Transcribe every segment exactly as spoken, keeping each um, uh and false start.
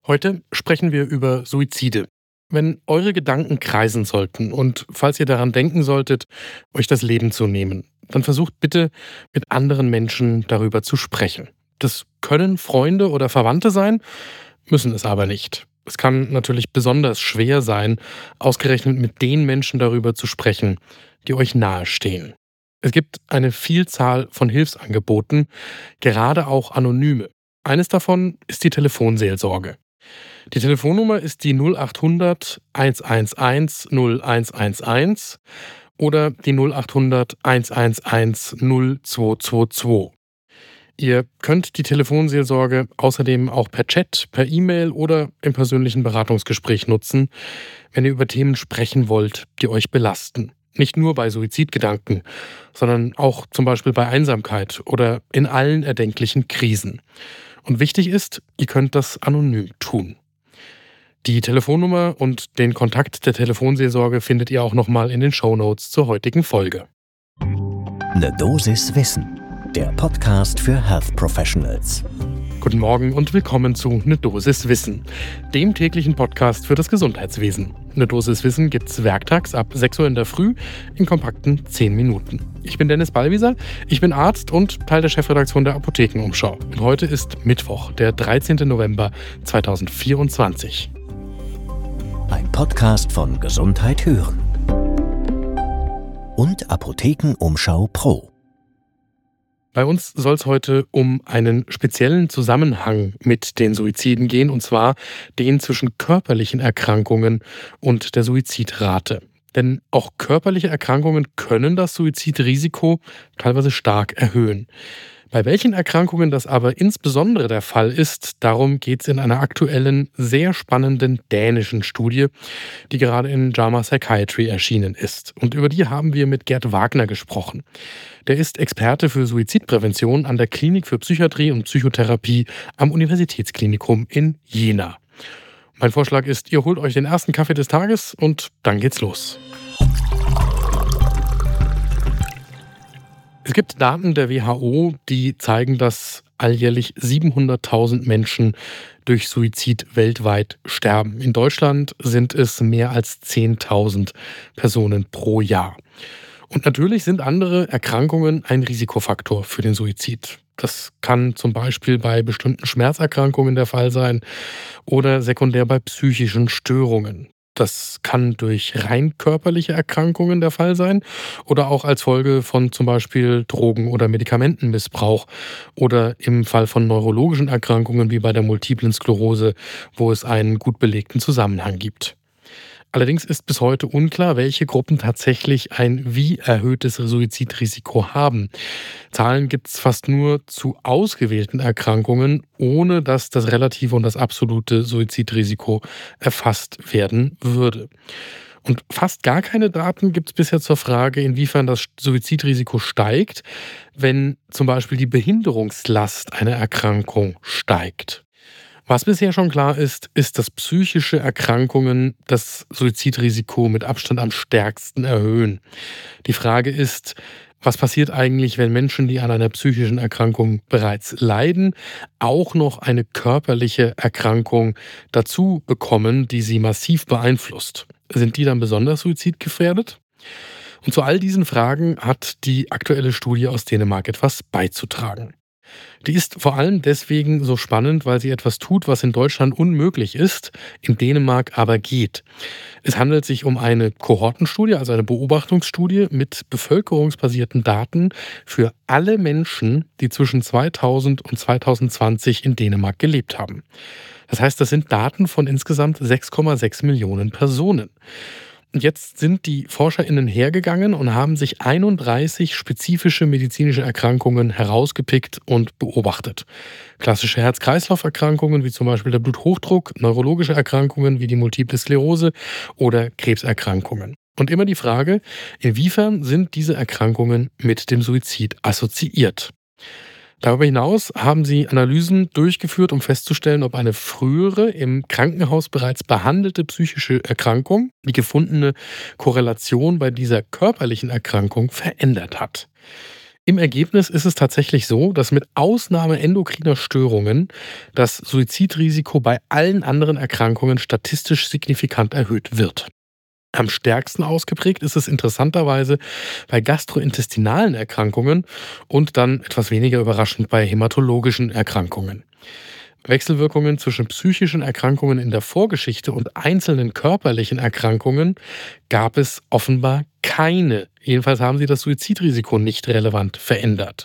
Heute sprechen wir über Suizide. Wenn eure Gedanken kreisen sollten und falls ihr daran denken solltet, euch das Leben zu nehmen, dann versucht bitte mit anderen Menschen darüber zu sprechen. Das können Freunde oder Verwandte sein, müssen es aber nicht. Es kann natürlich besonders schwer sein, ausgerechnet mit den Menschen darüber zu sprechen, die euch nahestehen. Es gibt eine Vielzahl von Hilfsangeboten, gerade auch anonyme. Eines davon ist die Telefonseelsorge. Die Telefonnummer ist die null acht hundert hundertundeins null eins eins eins oder die null acht hundert hundertundeins null zwei zwei zwei. Ihr könnt die Telefonseelsorge außerdem auch per Chat, per E-Mail oder im persönlichen Beratungsgespräch nutzen, wenn ihr über Themen sprechen wollt, die euch belasten. Nicht nur bei Suizidgedanken, sondern auch zum Beispiel bei Einsamkeit oder in allen erdenklichen Krisen. Und wichtig ist, ihr könnt das anonym tun. Die Telefonnummer und den Kontakt der Telefonseelsorge findet ihr auch nochmal in den Shownotes zur heutigen Folge. Ne Dosis Wissen, der Podcast für Health Professionals. Guten Morgen und willkommen zu Ne Dosis Wissen, dem täglichen Podcast für das Gesundheitswesen. Ne Dosis Wissen gibt's werktags ab sechs Uhr in der Früh in kompakten zehn Minuten. Ich bin Dennis Ballwieser, ich bin Arzt und Teil der Chefredaktion der Apothekenumschau. Und heute ist Mittwoch, der dreizehnten November zweitausendvierundzwanzig. Ein Podcast von Gesundheit hören und Apothekenumschau Pro. Bei uns soll es heute um einen speziellen Zusammenhang mit den Suiziden gehen, und zwar den zwischen körperlichen Erkrankungen und der Suizidrate. Denn auch körperliche Erkrankungen können das Suizidrisiko teilweise stark erhöhen. Bei welchen Erkrankungen das aber insbesondere der Fall ist, darum geht es in einer aktuellen, sehr spannenden dänischen Studie, die gerade in JAMA Psychiatry erschienen ist. Und über die haben wir mit Gerd Wagner gesprochen. Der ist Experte für Suizidprävention an der Klinik für Psychiatrie und Psychotherapie am Universitätsklinikum in Jena. Mein Vorschlag ist, ihr holt euch den ersten Kaffee des Tages und dann geht's los. Es gibt Daten der W H O, die zeigen, dass alljährlich siebenhunderttausend Menschen durch Suizid weltweit sterben. In Deutschland sind es mehr als zehntausend Personen pro Jahr. Und natürlich sind andere Erkrankungen ein Risikofaktor für den Suizid. Das kann zum Beispiel bei bestimmten Schmerzerkrankungen der Fall sein oder sekundär bei psychischen Störungen. Das kann durch rein körperliche Erkrankungen der Fall sein oder auch als Folge von zum Beispiel Drogen- oder Medikamentenmissbrauch oder im Fall von neurologischen Erkrankungen wie bei der Multiplen Sklerose, wo es einen gut belegten Zusammenhang gibt. Allerdings ist bis heute unklar, welche Gruppen tatsächlich ein wie erhöhtes Suizidrisiko haben. Zahlen gibt es fast nur zu ausgewählten Erkrankungen, ohne dass das relative und das absolute Suizidrisiko erfasst werden würde. Und fast gar keine Daten gibt es bisher zur Frage, inwiefern das Suizidrisiko steigt, wenn zum Beispiel die Behinderungslast einer Erkrankung steigt. Was bisher schon klar ist, ist, dass psychische Erkrankungen das Suizidrisiko mit Abstand am stärksten erhöhen. Die Frage ist, was passiert eigentlich, wenn Menschen, die an einer psychischen Erkrankung bereits leiden, auch noch eine körperliche Erkrankung dazu bekommen, die sie massiv beeinflusst? Sind die dann besonders suizidgefährdet? Und zu all diesen Fragen hat die aktuelle Studie aus Dänemark etwas beizutragen. Die ist vor allem deswegen so spannend, weil sie etwas tut, was in Deutschland unmöglich ist, in Dänemark aber geht. Es handelt sich um eine Kohortenstudie, also eine Beobachtungsstudie mit bevölkerungsbasierten Daten für alle Menschen, die zwischen zweitausend und zweitausendzwanzig in Dänemark gelebt haben. Das heißt, das sind Daten von insgesamt sechs Komma sechs Millionen Personen. Und jetzt sind die ForscherInnen hergegangen und haben sich einunddreißig spezifische medizinische Erkrankungen herausgepickt und beobachtet. Klassische Herz-Kreislauf-Erkrankungen wie zum Beispiel der Bluthochdruck, neurologische Erkrankungen wie die Multiple Sklerose oder Krebserkrankungen. Und immer die Frage, inwiefern sind diese Erkrankungen mit dem Suizid assoziiert? Darüber hinaus haben sie Analysen durchgeführt, um festzustellen, ob eine frühere, im Krankenhaus bereits behandelte psychische Erkrankung die gefundene Korrelation bei dieser körperlichen Erkrankung verändert hat. Im Ergebnis ist es tatsächlich so, dass mit Ausnahme endokriner Störungen das Suizidrisiko bei allen anderen Erkrankungen statistisch signifikant erhöht wird. Am stärksten ausgeprägt ist es interessanterweise bei gastrointestinalen Erkrankungen und dann etwas weniger überraschend bei hämatologischen Erkrankungen. Wechselwirkungen zwischen psychischen Erkrankungen in der Vorgeschichte und einzelnen körperlichen Erkrankungen gab es offenbar keine. Jedenfalls haben sie das Suizidrisiko nicht relevant verändert.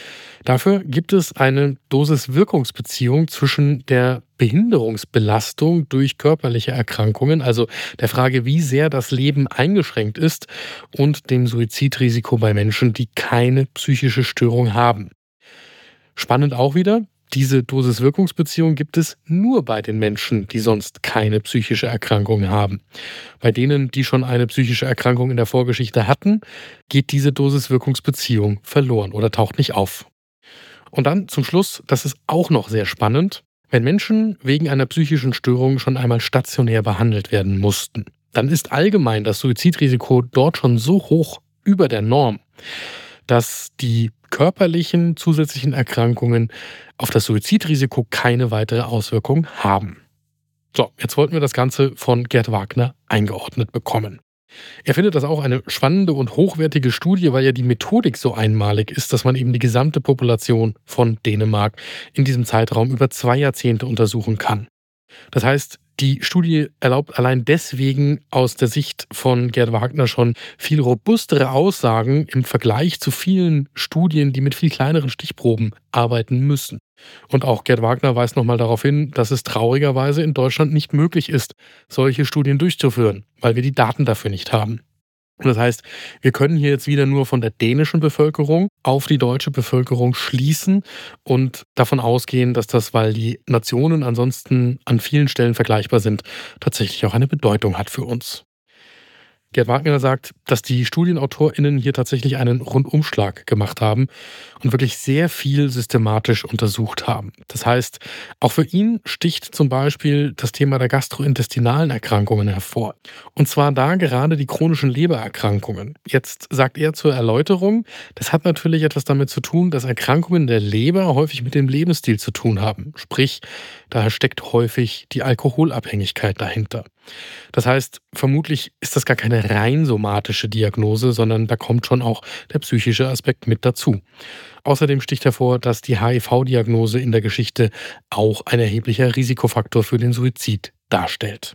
Dafür gibt es eine Dosis-Wirkungsbeziehung zwischen der Behinderungsbelastung durch körperliche Erkrankungen, also der Frage, wie sehr das Leben eingeschränkt ist, und dem Suizidrisiko bei Menschen, die keine psychische Störung haben. Spannend auch wieder, diese Dosis-Wirkungsbeziehung gibt es nur bei den Menschen, die sonst keine psychische Erkrankung haben. Bei denen, die schon eine psychische Erkrankung in der Vorgeschichte hatten, geht diese Dosis-Wirkungsbeziehung verloren oder taucht nicht auf. Und dann zum Schluss, das ist auch noch sehr spannend, wenn Menschen wegen einer psychischen Störung schon einmal stationär behandelt werden mussten, dann ist allgemein das Suizidrisiko dort schon so hoch über der Norm, dass die körperlichen zusätzlichen Erkrankungen auf das Suizidrisiko keine weitere Auswirkung haben. So, jetzt wollten wir das Ganze von Gerd Wagner eingeordnet bekommen. Er findet das auch eine spannende und hochwertige Studie, weil ja die Methodik so einmalig ist, dass man eben die gesamte Population von Dänemark in diesem Zeitraum über zwei Jahrzehnte untersuchen kann. Das heißt, die Studie erlaubt allein deswegen aus der Sicht von Gerd Wagner schon viel robustere Aussagen im Vergleich zu vielen Studien, die mit viel kleineren Stichproben arbeiten müssen. Und auch Gerd Wagner weist nochmal darauf hin, dass es traurigerweise in Deutschland nicht möglich ist, solche Studien durchzuführen, weil wir die Daten dafür nicht haben. Und das heißt, wir können hier jetzt wieder nur von der dänischen Bevölkerung auf die deutsche Bevölkerung schließen und davon ausgehen, dass das, weil die Nationen ansonsten an vielen Stellen vergleichbar sind, tatsächlich auch eine Bedeutung hat für uns. Gerd Wagner sagt, dass die StudienautorInnen hier tatsächlich einen Rundumschlag gemacht haben und wirklich sehr viel systematisch untersucht haben. Das heißt, auch für ihn sticht zum Beispiel das Thema der gastrointestinalen Erkrankungen hervor. Und zwar da gerade die chronischen Lebererkrankungen. Jetzt sagt er zur Erläuterung, das hat natürlich etwas damit zu tun, dass Erkrankungen der Leber häufig mit dem Lebensstil zu tun haben. Sprich, da steckt häufig die Alkoholabhängigkeit dahinter. Das heißt, vermutlich ist das gar keine rein somatische Diagnose, sondern da kommt schon auch der psychische Aspekt mit dazu. Außerdem sticht hervor, dass die H I V-Diagnose in der Geschichte auch ein erheblicher Risikofaktor für den Suizid darstellt.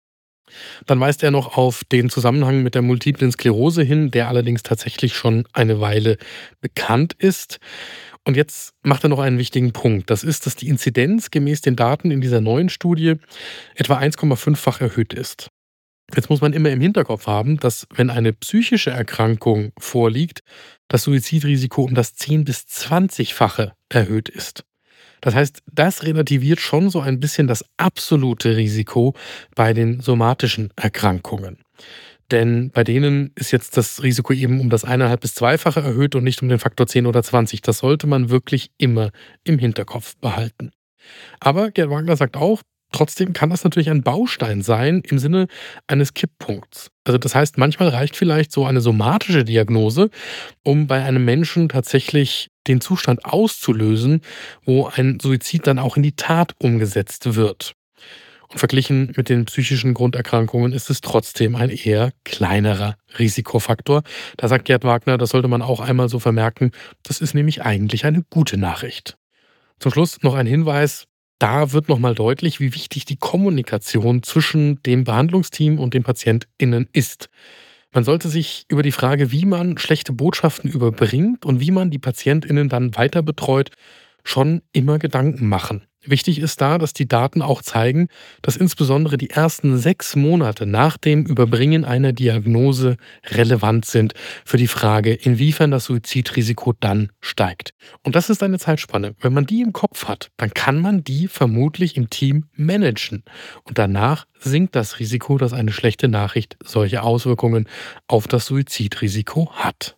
Dann weist er noch auf den Zusammenhang mit der multiplen Sklerose hin, der allerdings tatsächlich schon eine Weile bekannt ist. Und jetzt macht er noch einen wichtigen Punkt. Das ist, dass die Inzidenz gemäß den Daten in dieser neuen Studie etwa eins Komma fünf-fach erhöht ist. Jetzt muss man immer im Hinterkopf haben, dass, wenn eine psychische Erkrankung vorliegt, das Suizidrisiko um das zehn- bis zwanzig-fache erhöht ist. Das heißt, das relativiert schon so ein bisschen das absolute Risiko bei den somatischen Erkrankungen. Denn bei denen ist jetzt das Risiko eben um das eineinhalb bis zweifache erhöht und nicht um den Faktor zehn oder zwanzig. Das sollte man wirklich immer im Hinterkopf behalten. Aber Gerd Wagner sagt auch, trotzdem kann das natürlich ein Baustein sein im Sinne eines Kipppunkts. Also das heißt, manchmal reicht vielleicht so eine somatische Diagnose, um bei einem Menschen tatsächlich den Zustand auszulösen, wo ein Suizid dann auch in die Tat umgesetzt wird. Und verglichen mit den psychischen Grunderkrankungen ist es trotzdem ein eher kleinerer Risikofaktor. Da sagt Gerd Wagner, das sollte man auch einmal so vermerken, das ist nämlich eigentlich eine gute Nachricht. Zum Schluss noch ein Hinweis, da wird nochmal deutlich, wie wichtig die Kommunikation zwischen dem Behandlungsteam und den PatientInnen ist. Man sollte sich über die Frage, wie man schlechte Botschaften überbringt und wie man die PatientInnen dann weiter betreut, schon immer Gedanken machen. Wichtig ist da, dass die Daten auch zeigen, dass insbesondere die ersten sechs Monate nach dem Überbringen einer Diagnose relevant sind für die Frage, inwiefern das Suizidrisiko dann steigt. Und das ist eine Zeitspanne. Wenn man die im Kopf hat, dann kann man die vermutlich im Team managen. Und danach sinkt das Risiko, dass eine schlechte Nachricht solche Auswirkungen auf das Suizidrisiko hat.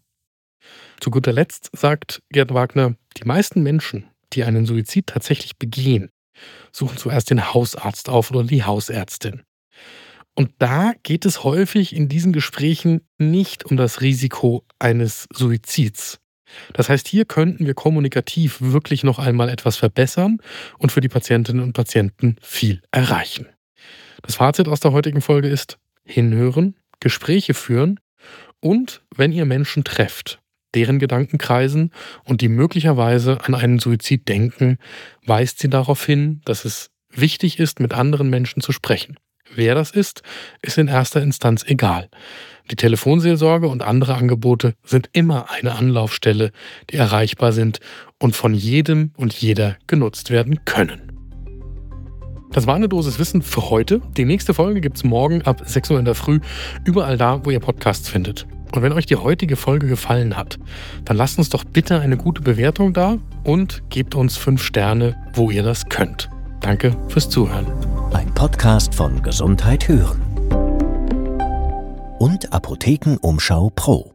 Zu guter Letzt sagt Gerd Wagner, die meisten Menschen, die einen Suizid tatsächlich begehen, suchen zuerst den Hausarzt auf oder die Hausärztin. Und da geht es häufig in diesen Gesprächen nicht um das Risiko eines Suizids, Das heißt, hier könnten wir kommunikativ wirklich noch einmal etwas verbessern und für die Patientinnen und Patienten viel erreichen. Das Fazit aus der heutigen Folge ist: hinhören, Gespräche führen und, wenn ihr Menschen trefft, deren Gedanken kreisen und die möglicherweise an einen Suizid denken, weist sie darauf hin, dass es wichtig ist, mit anderen Menschen zu sprechen. Wer das ist, ist in erster Instanz egal. Die Telefonseelsorge und andere Angebote sind immer eine Anlaufstelle, die erreichbar sind und von jedem und jeder genutzt werden können. Das war eine Dosis Wissen für heute. Die nächste Folge gibt's morgen ab sechs Uhr in der Früh, überall da, wo ihr Podcasts findet. Und wenn euch die heutige Folge gefallen hat, dann lasst uns doch bitte eine gute Bewertung da und gebt uns fünf Sterne, wo ihr das könnt. Danke fürs Zuhören. Ein Podcast von Gesundheit hören und Apothekenumschau Pro.